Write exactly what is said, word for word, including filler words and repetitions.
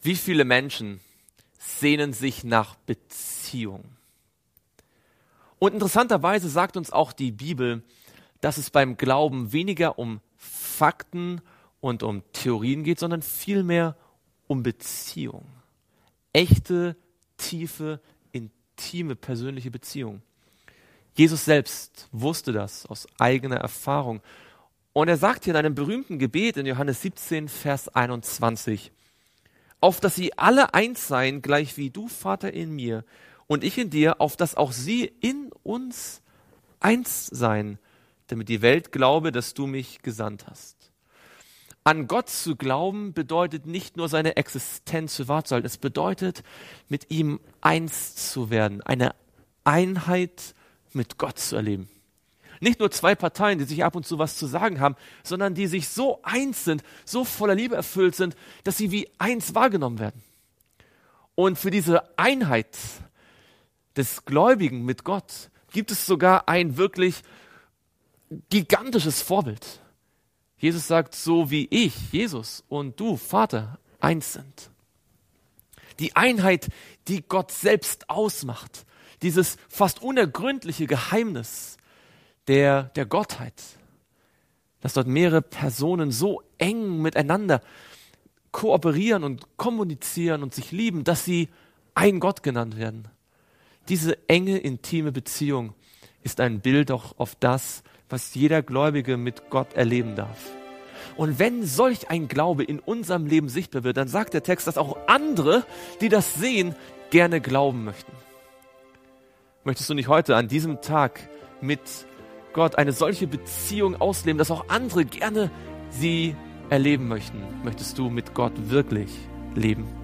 Wie viele Menschen sehnen sich nach Beziehung? Und interessanterweise sagt uns auch die Bibel, dass es beim Glauben weniger um Fakten und um Theorien geht, sondern vielmehr um Beziehung. Echte, tiefe, intime, persönliche Beziehung. Jesus selbst wusste das aus eigener Erfahrung. Und er sagt hier in einem berühmten Gebet in Johannes siebzehn, Vers einundzwanzig, auf dass sie alle eins seien, gleich wie du, Vater, in mir und ich in dir, auf dass auch sie in uns eins seien, damit die Welt glaube, dass du mich gesandt hast. An Gott zu glauben bedeutet nicht nur seine Existenz für wahr zu halten, es bedeutet, mit ihm eins zu werden, eine Einheit mit Gott zu erleben. Nicht nur zwei Parteien, die sich ab und zu was zu sagen haben, sondern die sich so eins sind, so voller Liebe erfüllt sind, dass sie wie eins wahrgenommen werden. Und für diese Einheit des Gläubigen mit Gott gibt es sogar ein wirklich gigantisches Vorbild. Jesus sagt, so wie ich, Jesus, und du, Vater, eins sind. Die Einheit, die Gott selbst ausmacht. Dieses fast unergründliche Geheimnis der, der Gottheit. Dass dort mehrere Personen so eng miteinander kooperieren und kommunizieren und sich lieben, dass sie ein Gott genannt werden. Diese enge, intime Beziehung ist ein Bild auch auf das, was jeder Gläubige mit Gott erleben darf. Und wenn solch ein Glaube in unserem Leben sichtbar wird, dann sagt der Text, dass auch andere, die das sehen, gerne glauben möchten. Möchtest du nicht heute an diesem Tag mit Gott eine solche Beziehung ausleben, dass auch andere gerne sie erleben möchten? Möchtest du mit Gott wirklich leben?